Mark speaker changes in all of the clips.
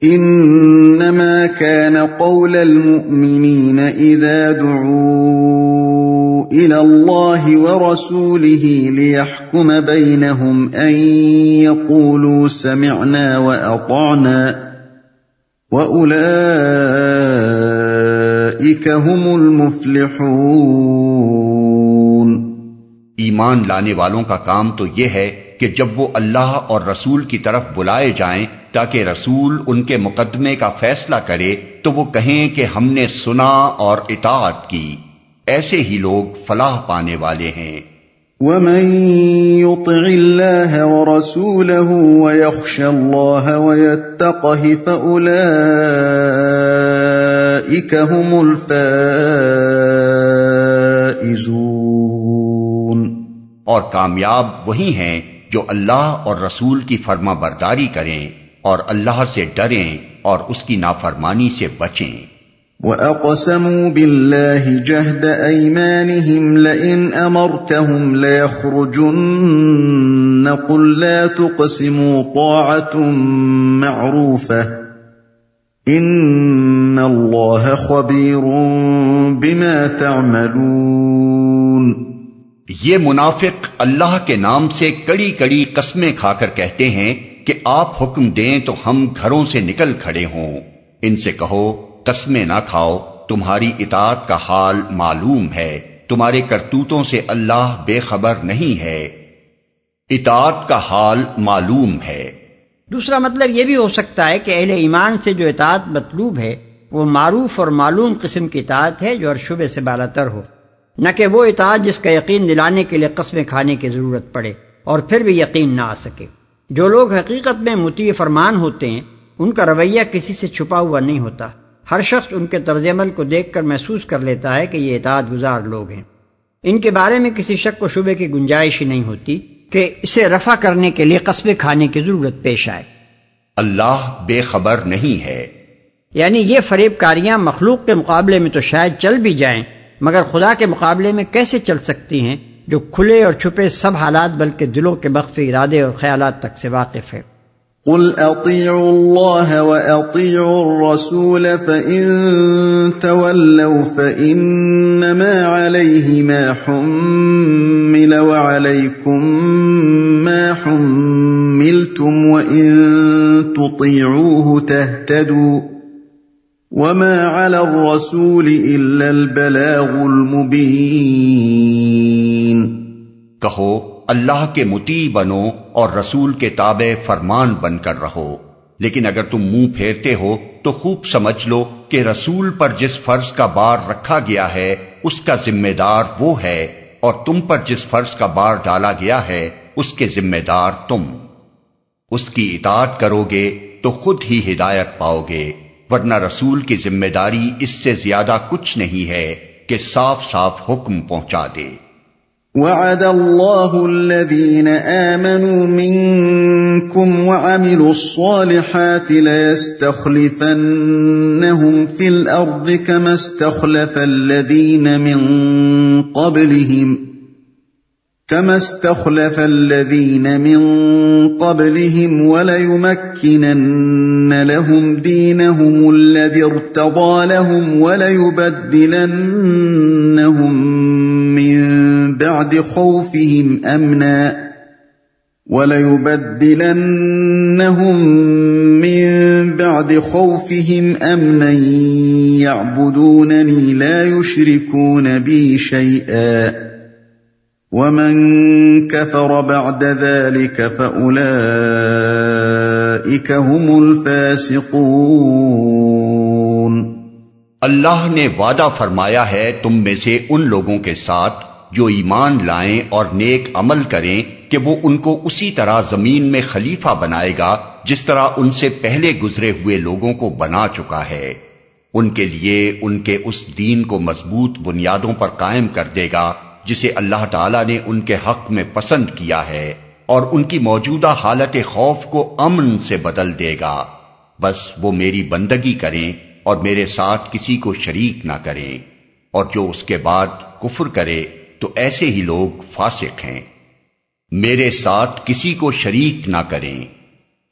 Speaker 1: انما كان قول المؤمنين اذا دعوا الى الله ورسوله ليحكم بينهم ان يقولوا سمعنا واطعنا واولئك هم المفلحون۔
Speaker 2: ایمان لانے والوں کا کام تو یہ ہے کہ جب وہ اللہ اور رسول کی طرف بلائے جائیں تاکہ رسول ان کے مقدمے کا فیصلہ کرے تو وہ کہیں کہ ہم نے سنا اور اطاعت کی، ایسے ہی لوگ فلاح پانے والے ہیں۔
Speaker 1: وَمَن يُطِعِ اللَّهَ وَرَسُولَهُ وَيَخْشَ اللَّهَ وَيَتَّقْهِ فَأُولَئِكَ هُمُ الْفَائِزُونَ۔
Speaker 2: اور کامیاب وہی ہیں جو اللہ اور رسول کی فرما برداری کریں اور اللہ سے ڈریں اور اس کی نافرمانی سے بچیں۔
Speaker 1: وَأَقْسَمُوا بِاللَّهِ جَهْدَ أَيْمَانِهِمْ لَئِنْ أَمَرْتَهُمْ لَيَخْرُجُنَّ قُلْ لَا تُقْسِمُوا طَاعَةٌ مَّعْرُوفَةٌ إِنَّ اللَّهَ خَبِيرٌ بِمَا تَعْمَلُونَ۔
Speaker 2: یہ منافق اللہ کے نام سے کڑی کڑی قسمیں کھا کر کہتے ہیں کہ آپ حکم دیں تو ہم گھروں سے نکل کھڑے ہوں۔ ان سے کہو قسمیں نہ کھاؤ، تمہاری اطاعت کا حال معلوم ہے، تمہارے کرتوتوں سے اللہ بے خبر نہیں ہے، اطاعت کا حال معلوم ہے۔
Speaker 3: دوسرا مطلب یہ بھی ہو سکتا ہے کہ اہل ایمان سے جو اطاعت مطلوب ہے وہ معروف اور معلوم قسم کی اطاعت ہے جو ہر شعبے سے بالاتر ہو، نہ کہ وہ اطاعت جس کا یقین دلانے کے لیے قسمیں کھانے کی ضرورت پڑے اور پھر بھی یقین نہ آ سکے۔ جو لوگ حقیقت میں مطیع فرمان ہوتے ہیں ان کا رویہ کسی سے چھپا ہوا نہیں ہوتا، ہر شخص ان کے طرز عمل کو دیکھ کر محسوس کر لیتا ہے کہ یہ اطاعت گزار لوگ ہیں۔ ان کے بارے میں کسی شک و شبے کی گنجائش ہی نہیں ہوتی کہ اسے رفع کرنے کے لیے قسمیں کھانے کی ضرورت پیش آئے۔
Speaker 2: اللہ بے خبر نہیں ہے،
Speaker 3: یعنی یہ فریب کاریاں مخلوق کے مقابلے میں تو شاید چل بھی جائیں مگر خدا کے مقابلے میں کیسے چل سکتی ہیں جو کھلے اور چھپے سب حالات بلکہ دلوں کے مخفی ارادے اور خیالات تک سے واقف ہے۔
Speaker 1: قل اطیعوا اللہ واطیعوا الرسول فإن تولوا فإنما علیہ ما حمل وعلیکم ما حملتم وإن تطیعوه تهتدوا وما علی الرسول الا البلاغ المبین۔
Speaker 2: کہو اللہ کے مطیع بنو اور رسول کے تابع فرمان بن کر رہو، لیکن اگر تم منہ پھیرتے ہو تو خوب سمجھ لو کہ رسول پر جس فرض کا بار رکھا گیا ہے اس کا ذمہ دار وہ ہے، اور تم پر جس فرض کا بار ڈالا گیا ہے اس کے ذمہ دار تم۔ اس کی اطاعت کرو گے تو خود ہی ہدایت پاؤ گے، ورنہ رسول کی ذمہ داری اس سے زیادہ کچھ نہیں ہے کہ صاف صاف حکم پہنچا دے۔
Speaker 1: وعد اللہ الذین آمنوا منکم وعملوا الصالحات لیستخلفنہم فی الارض كما استخلف الذین من قبلهم وليمكنن لهم دينهم الذي ارتضى لهم وليبدلنهم من بعد خوفهم أمنا يعبدونني لا يشركون بي شيئا ومن كفر بعد ذلك فأولئك هم الفاسقون۔
Speaker 2: اللہ نے وعدہ فرمایا ہے تم میں سے ان لوگوں کے ساتھ جو ایمان لائیں اور نیک عمل کریں کہ وہ ان کو اسی طرح زمین میں خلیفہ بنائے گا جس طرح ان سے پہلے گزرے ہوئے لوگوں کو بنا چکا ہے، ان کے لیے ان کے اس دین کو مضبوط بنیادوں پر قائم کر دے گا جسے اللہ تعالیٰ نے ان کے حق میں پسند کیا ہے، اور ان کی موجودہ حالت خوف کو امن سے بدل دے گا۔ بس وہ میری بندگی کریں اور میرے ساتھ کسی کو شریک نہ کریں، اور جو اس کے بعد کفر کرے تو ایسے ہی لوگ فاسق ہیں۔ میرے ساتھ کسی کو شریک نہ کریں،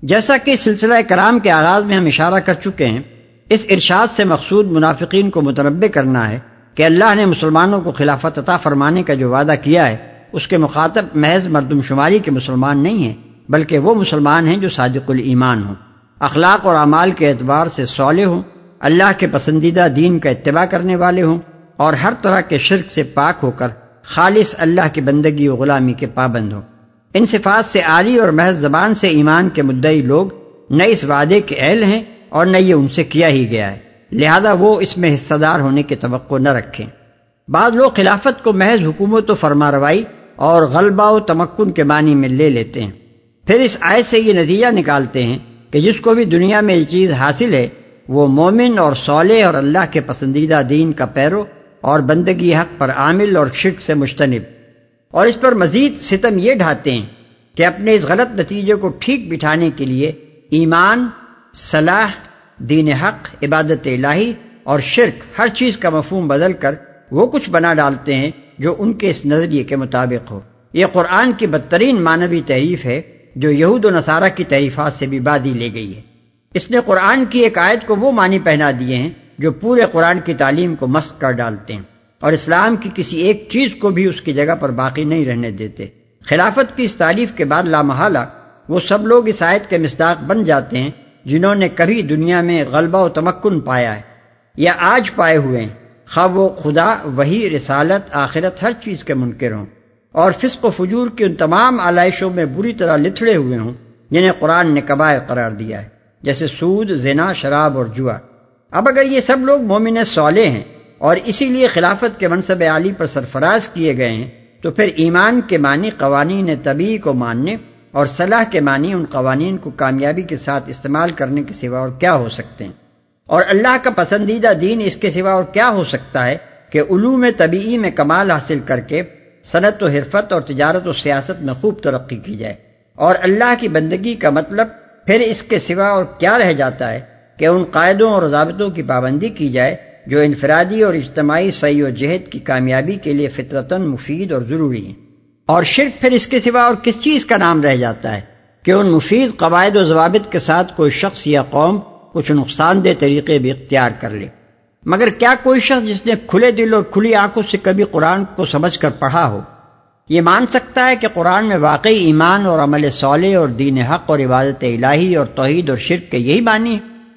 Speaker 3: جیسا کہ سلسلہ کرام کے آغاز میں ہم اشارہ کر چکے ہیں، اس ارشاد سے مقصود منافقین کو متنبہ کرنا ہے کہ اللہ نے مسلمانوں کو خلافت عطا فرمانے کا جو وعدہ کیا ہے اس کے مخاطب محض مردم شماری کے مسلمان نہیں ہیں، بلکہ وہ مسلمان ہیں جو صادق الایمان ہوں، اخلاق اور اعمال کے اعتبار سے صالح ہوں، اللہ کے پسندیدہ دین کا اتباع کرنے والے ہوں، اور ہر طرح کے شرک سے پاک ہو کر خالص اللہ کی بندگی و غلامی کے پابند ہوں۔ ان صفات سے عاری اور محض زبان سے ایمان کے مدعی لوگ نہ اس وعدے کے اہل ہیں اور نہ یہ ان سے کیا ہی گیا ہے، لہذا وہ اس میں حصہ دار ہونے کی توقع نہ رکھیں۔ بعض لوگ خلافت کو محض حکومت و فرمانروائی اور غلبہ و تمکن کے معنی میں لے لیتے ہیں، پھر اس آیت سے یہ نتیجہ نکالتے ہیں کہ جس کو بھی دنیا میں یہ چیز حاصل ہے وہ مومن اور صالح اور اللہ کے پسندیدہ دین کا پیرو اور بندگی حق پر عامل اور شرک سے مجتنب، اور اس پر مزید ستم یہ ڈھاتے ہیں کہ اپنے اس غلط نتیجے کو ٹھیک بٹھانے کے لیے ایمان، صلاح، دین حق، عبادت الہی اور شرک ہر چیز کا مفہوم بدل کر وہ کچھ بنا ڈالتے ہیں جو ان کے اس نظریے کے مطابق ہو۔ یہ قرآن کی بدترین معنوی تحریف ہے جو یہود و نصارہ کی تحریفات سے بھی بادی لے گئی ہے۔ اس نے قرآن کی ایک آیت کو وہ معنی پہنا دیے ہیں جو پورے قرآن کی تعلیم کو مسخ کر ڈالتے ہیں، اور اسلام کی کسی ایک چیز کو بھی اس کی جگہ پر باقی نہیں رہنے دیتے۔ خلافت کی اس تعریف کے بعد لامحالہ وہ سب لوگ اس آیت کے مصداق بن جاتے ہیں جنہوں نے کبھی دنیا میں غلبہ و تمکن پایا ہے یا آج پائے ہوئے ہیں، خواہ وہ خدا، وحی، رسالت، آخرت، ہر چیز کے منکر ہوں، اور فسق و فجور کی ان تمام آلائشوں میں بری طرح لتھڑے ہوئے ہوں جنہیں قرآن نے کبائر قرار دیا ہے، جیسے سود، زنا، شراب اور جوا۔ اب اگر یہ سب لوگ مومن صالح ہیں اور اسی لیے خلافت کے منصب عالی پر سرفراز کیے گئے ہیں، تو پھر ایمان کے معنی قوانین طبیعی کو ماننے اور صلاح کے معنی ان قوانین کو کامیابی کے ساتھ استعمال کرنے کے سوا اور کیا ہو سکتے ہیں، اور اللہ کا پسندیدہ دین اس کے سوا اور کیا ہو سکتا ہے کہ علوم طبیعی میں کمال حاصل کر کے صنعت و حرفت اور تجارت و سیاست میں خوب ترقی کی جائے، اور اللہ کی بندگی کا مطلب پھر اس کے سوا اور کیا رہ جاتا ہے کہ ان قاعدوں اور ضابطوں کی پابندی کی جائے جو انفرادی اور اجتماعی سعی و جہد کی کامیابی کے لیے فطرتاً مفید اور ضروری ہیں، اور شرک پھر اس کے سوا اور کس چیز کا نام رہ جاتا ہے کہ ان مفید قواعد و ضوابط کے ساتھ کوئی شخص یا قوم کچھ نقصان دہ طریقے بھی اختیار کر لے۔ مگر کیا کوئی شخص جس نے کھلے دل اور کھلی آنکھوں سے کبھی قرآن کو سمجھ کر پڑھا ہو یہ مان سکتا ہے کہ قرآن میں واقعی ایمان اور عمل صالح اور دین حق اور عبادت الہی اور توحید اور شرک کے یہی معنی ہے؟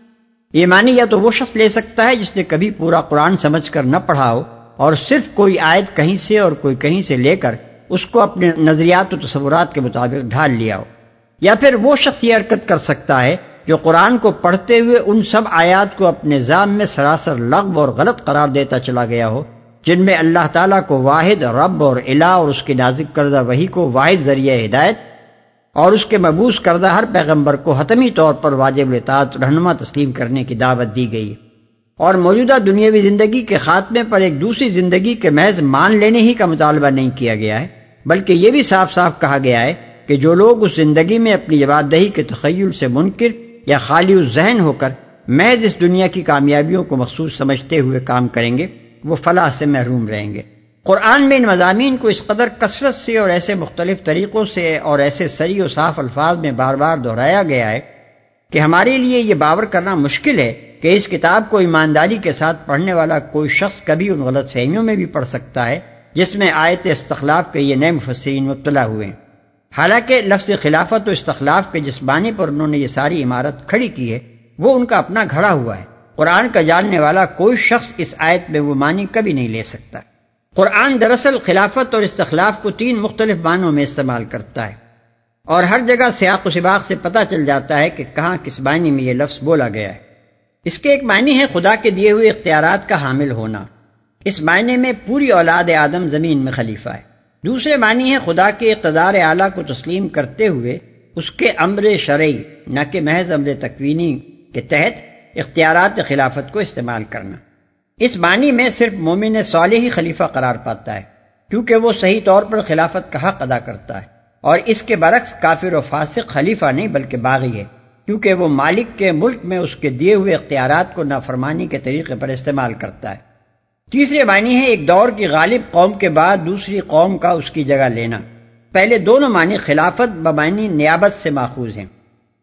Speaker 3: یہ معنی یا تو وہ شخص لے سکتا ہے جس نے کبھی پورا قرآن سمجھ کر نہ پڑھا ہو اور صرف کوئی آیت کہیں سے اور کوئی کہیں سے لے کر اس کو اپنے نظریات و تصورات کے مطابق ڈھال لیا ہو، یا پھر وہ شخص یہ حرکت کر سکتا ہے جو قرآن کو پڑھتے ہوئے ان سب آیات کو اپنے ذام میں سراسر لغو اور غلط قرار دیتا چلا گیا ہو جن میں اللہ تعالیٰ کو واحد رب اور الہ اور اس کی نازل کردہ وحی کو واحد ذریعہ ہدایت اور اس کے مبعوث کردہ ہر پیغمبر کو حتمی طور پر واجب الاطاعت رہنما تسلیم کرنے کی دعوت دی گئی، اور موجودہ دنیاوی زندگی کے خاتمے پر ایک دوسری زندگی کے محض مان لینے ہی کا مطالبہ نہیں کیا گیا ہے، بلکہ یہ بھی صاف صاف کہا گیا ہے کہ جو لوگ اس زندگی میں اپنی جواب دہی کے تخیل سے منکر یا خالی الذہن ہو کر محض اس دنیا کی کامیابیوں کو مخصوص سمجھتے ہوئے کام کریں گے وہ فلاح سے محروم رہیں گے۔ قرآن میں ان مضامین کو اس قدر کثرت سے اور ایسے مختلف طریقوں سے اور ایسے صریح و صاف الفاظ میں بار بار دہرایا گیا ہے کہ ہمارے لیے یہ باور کرنا مشکل ہے کہ اس کتاب کو ایمانداری کے ساتھ پڑھنے والا کوئی شخص کبھی ان غلط فہمیوں میں بھی پڑھ سکتا ہے جس میں آیت استخلاف کے یہ نئے مفسرین مبتلا ہوئے ہیں۔ حالانکہ لفظ خلافت و استخلاف کے جس معنی پر انہوں نے یہ ساری عمارت کھڑی کی ہے وہ ان کا اپنا گھڑا ہوا ہے، قرآن کا جاننے والا کوئی شخص اس آیت میں وہ معنی کبھی نہیں لے سکتا۔ قرآن دراصل خلافت اور استخلاف کو 3 مختلف معنوں میں استعمال کرتا ہے، اور ہر جگہ سیاق و سباق سے پتہ چل جاتا ہے کہ کہاں کس معنی میں یہ لفظ بولا گیا ہے۔ اس کے ایک معنی ہے خدا کے دیے ہوئے اختیارات کا حامل ہونا، اس معنی میں پوری اولاد آدم زمین میں خلیفہ ہے۔ دوسرے معنی ہے خدا کے اقتدار اعلیٰ کو تسلیم کرتے ہوئے اس کے امر شرعی نہ کہ محض امر تکوینی کے تحت اختیارات خلافت کو استعمال کرنا۔ اس معنی میں صرف مومن صالح ہی خلیفہ قرار پاتا ہے کیونکہ وہ صحیح طور پر خلافت کا حق ادا کرتا ہے، اور اس کے برعکس کافر و فاسق خلیفہ نہیں بلکہ باغی ہے کیونکہ وہ مالک کے ملک میں اس کے دیے ہوئے اختیارات کو نافرمانی کے طریقے پر استعمال کرتا ہے۔ تیسرے معنی ہے ایک دور کی غالب قوم کے بعد دوسری قوم کا اس کی جگہ لینا۔ پہلے دونوں معنی خلافت بمعنی نیابت سے ماخوذ ہیں،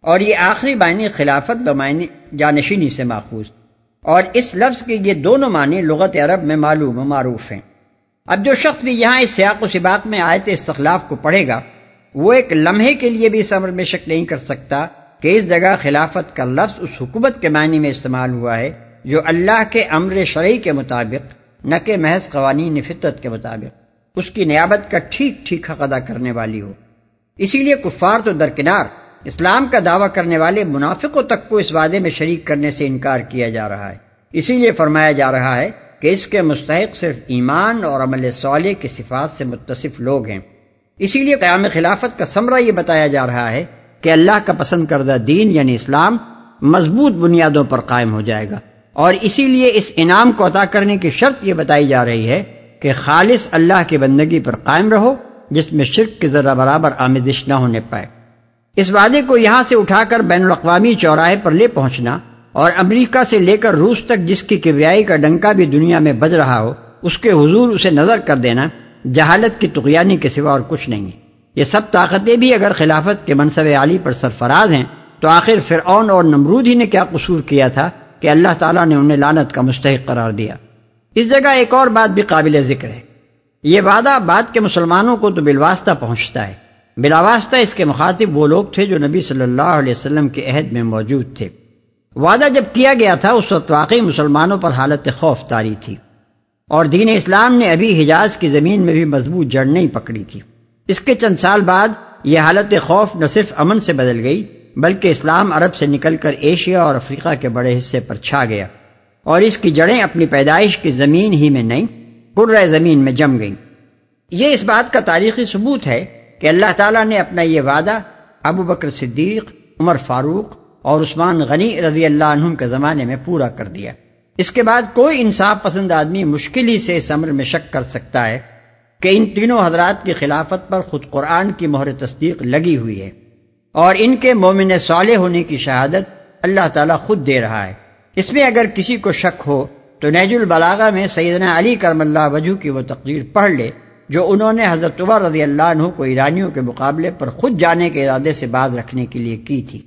Speaker 3: اور یہ آخری معنی خلافت بمعنی جانشینی سے ماخوذ، اور اس لفظ کے یہ دونوں معنی لغت عرب میں معلوم و معروف ہیں۔ اب جو شخص بھی یہاں اس سیاق و سباق میں آیت استخلاف کو پڑھے گا، وہ ایک لمحے کے لیے بھی اس امر میں شک نہیں کر سکتا کہ اس جگہ خلافت کا لفظ اس حکومت کے معنی میں استعمال ہوا ہے جو اللہ کے امر شرعی کے مطابق، نہ کہ محض قوانین فطرت کے مطابق، اس کی نیابت کا ٹھیک ٹھیک حق ادا کرنے والی ہو۔ اسی لیے کفار تو درکنار، اسلام کا دعویٰ کرنے والے منافقوں تک کو اس وعدے میں شریک کرنے سے انکار کیا جا رہا ہے۔ اسی لیے فرمایا جا رہا ہے کہ اس کے مستحق صرف ایمان اور عمل صالح کی صفات سے متصف لوگ ہیں۔ اسی لیے قیام خلافت کا ثمرہ یہ بتایا جا رہا ہے کہ اللہ کا پسند کردہ دین یعنی اسلام مضبوط بنیادوں پر قائم ہو جائے گا، اور اسی لیے اس انعام کو عطا کرنے کی شرط یہ بتائی جا رہی ہے کہ خالص اللہ کی بندگی پر قائم رہو، جس میں شرک کی ذرہ برابر آمیزش نہ ہونے پائے۔ اس وعدے کو یہاں سے اٹھا کر بین الاقوامی چوراہے پر لے پہنچنا اور امریکہ سے لے کر روس تک جس کی کبریائی کا ڈنکا بھی دنیا میں بج رہا ہو، اس کے حضور اسے نظر کر دینا جہالت کی طغیانی کے سوا اور کچھ نہیں ہے۔ یہ سب طاقتیں بھی اگر خلافت کے منصب عالی پر سرفراز ہیں تو آخر فرعون اور نمرود ہی نے کیا قصور کیا تھا کہ اللہ تعالیٰ نے انہیں لعنت کا مستحق قرار دیا۔ اس جگہ ایک اور بات بھی قابل ذکر ہے۔ یہ وعدہ بعد کے مسلمانوں کو تو بالواسطہ پہنچتا ہے، بلاواسطہ اس کے مخاطب وہ لوگ تھے جو نبی صلی اللہ علیہ وسلم کے عہد میں موجود تھے۔ وعدہ جب کیا گیا تھا اس وقت واقعی مسلمانوں پر حالت خوف طاری تھی، اور دین اسلام نے ابھی حجاز کی زمین میں بھی مضبوط جڑ نہیں پکڑی تھی۔ اس کے چند سال بعد یہ حالت خوف نہ صرف امن سے بدل گئی بلکہ اسلام عرب سے نکل کر ایشیا اور افریقہ کے بڑے حصے پر چھا گیا، اور اس کی جڑیں اپنی پیدائش کی زمین ہی میں نہیں، کرۂ زمین میں جم گئیں۔ یہ اس بات کا تاریخی ثبوت ہے کہ اللہ تعالیٰ نے اپنا یہ وعدہ ابو بکر صدیق، عمر فاروق اور عثمان غنی رضی اللہ عنہم کے زمانے میں پورا کر دیا۔ اس کے بعد کوئی انصاف پسند آدمی مشکل ہی سے اس امر میں شک کر سکتا ہے کہ ان تینوں حضرات کی خلافت پر خود قرآن کی مہر تصدیق لگی ہوئی ہے، اور ان کے مومن صالح ہونے کی شہادت اللہ تعالیٰ خود دے رہا ہے۔ اس میں اگر کسی کو شک ہو تو نہج البلاغہ میں سیدنا علی کرم اللہ وجہہ کی وہ تقریر پڑھ لے جو انہوں نے حضرت عمر رضی اللہ عنہ کو ایرانیوں کے مقابلے پر خود جانے کے ارادے سے باز رکھنے کے لیے کی تھی۔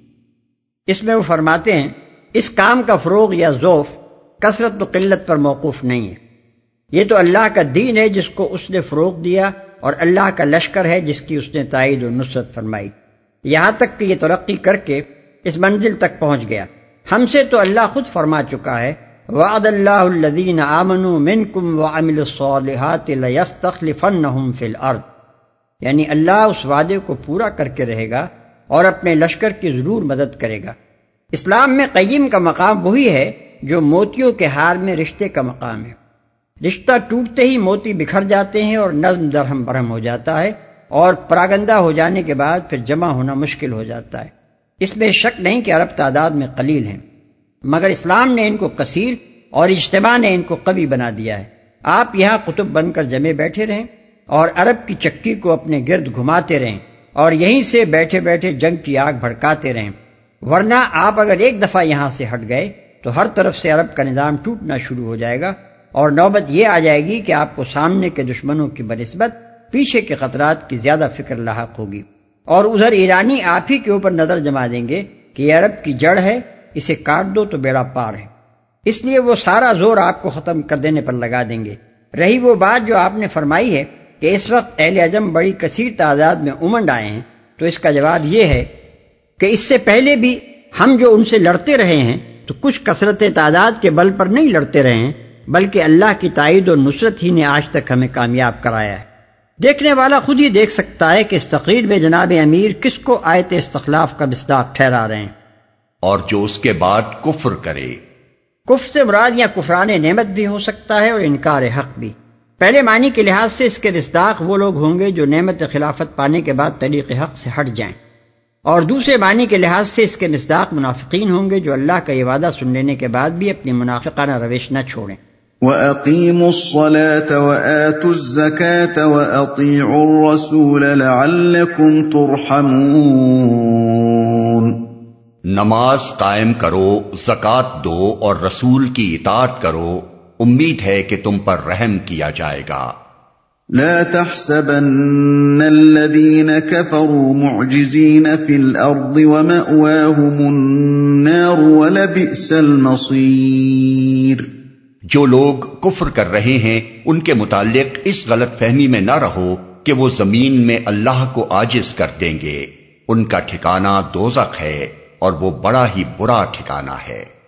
Speaker 3: اس میں وہ فرماتے ہیں اس کام کا فروغ یا ذوف کثرت و قلت پر موقوف نہیں ہے، یہ تو اللہ کا دین ہے جس کو اس نے فروغ دیا، اور اللہ کا لشکر ہے جس کی اس نے تائید و نصرت فرمائی، یہاں تک کہ یہ ترقی کر کے اس منزل تک پہنچ گیا۔ ہم سے تو اللہ خود فرما چکا ہے وعد اللہ الذین آمنوا منکم وعملوا الصالحات لیستخلفنہم فی الارض، یعنی اللہ اس وعدے کو پورا کر کے رہے گا اور اپنے لشکر کی ضرور مدد کرے گا۔ اسلام میں قیم کا مقام وہی ہے جو موتیوں کے ہار میں رشتے کا مقام ہے۔ رشتہ ٹوٹتے ہی موتی بکھر جاتے ہیں اور نظم درہم برہم ہو جاتا ہے، اور پراگندہ ہو جانے کے بعد پھر جمع ہونا مشکل ہو جاتا ہے۔ اس میں شک نہیں کہ عرب تعداد میں قلیل ہیں، مگر اسلام نے ان کو کثیر اور اجتماع نے ان کو قوی بنا دیا ہے۔ آپ یہاں قطب بن کر جمے بیٹھے رہیں اور عرب کی چکی کو اپنے گرد گھماتے رہیں، اور یہیں سے بیٹھے بیٹھے جنگ کی آگ بھڑکاتے رہیں، ورنہ آپ اگر ایک دفعہ یہاں سے ہٹ گئے تو ہر طرف سے عرب کا نظام ٹوٹنا شروع ہو جائے گا، اور نوبت یہ آ جائے گی کہ آپ کو سامنے کے دشمنوں کی بنسبت پیچھے کے خطرات کی زیادہ فکر لاحق ہوگی، اور ادھر ایرانی آپ ہی کے اوپر نظر جما دیں گے کہ یہ عرب کی جڑ ہے، اسے کاٹ دو تو بیڑا پار ہے۔ اس لیے وہ سارا زور آپ کو ختم کر دینے پر لگا دیں گے۔ رہی وہ بات جو آپ نے فرمائی ہے کہ اس وقت اہل عجم بڑی کثیر تعداد میں امنڈ آئے ہیں، تو اس کا جواب یہ ہے کہ اس سے پہلے بھی ہم جو ان سے لڑتے رہے ہیں تو کچھ کثرت تعداد کے بل پر نہیں لڑتے رہے ہیں، بلکہ اللہ کی تائید و نصرت ہی نے آج تک ہمیں کامیاب کرایا ہے۔ دیکھنے والا خود ہی دیکھ سکتا ہے کہ اس تقریر میں جناب امیر کس کو آیت استخلاف کا مصداق ٹھہرا رہے ہیں۔
Speaker 2: اور جو اس کے بعد کفر کرے،
Speaker 3: کفر سے مراد یا کفران نعمت بھی ہو سکتا ہے اور انکار حق بھی۔ پہلے معنی کے لحاظ سے اس کے مصداق وہ لوگ ہوں گے جو نعمت خلافت پانے کے بعد طریق حق سے ہٹ جائیں، اور دوسرے معنی کے لحاظ سے اس کے مصداق منافقین ہوں گے جو اللہ کا یہ وعدہ سن لینے کے بعد بھی اپنی منافقانہ روش نہ چھوڑیں۔
Speaker 1: وَأَقِيمُوا الصَّلَاةَ وَآتُوا الزَّكَاةَ وَأَطِيعُوا الرَّسُولَ لَعَلَّكُمْ تُرْحَمُونَ۔
Speaker 2: نماز قائم کرو، زکوٰۃ دو اور رسول کی اطاعت کرو، امید ہے کہ تم پر رحم کیا جائے گا۔
Speaker 1: لا تحسبن الذين كفروا معجزين في الأرض ومأواهم النار ولبئس المصير۔
Speaker 2: جو لوگ کفر کر رہے ہیں ان کے متعلق اس غلط فہمی میں نہ رہو کہ وہ زمین میں اللہ کو عاجز کر دیں گے، ان کا ٹھکانہ دوزخ ہے اور وہ بڑا ہی برا ٹھکانہ ہے۔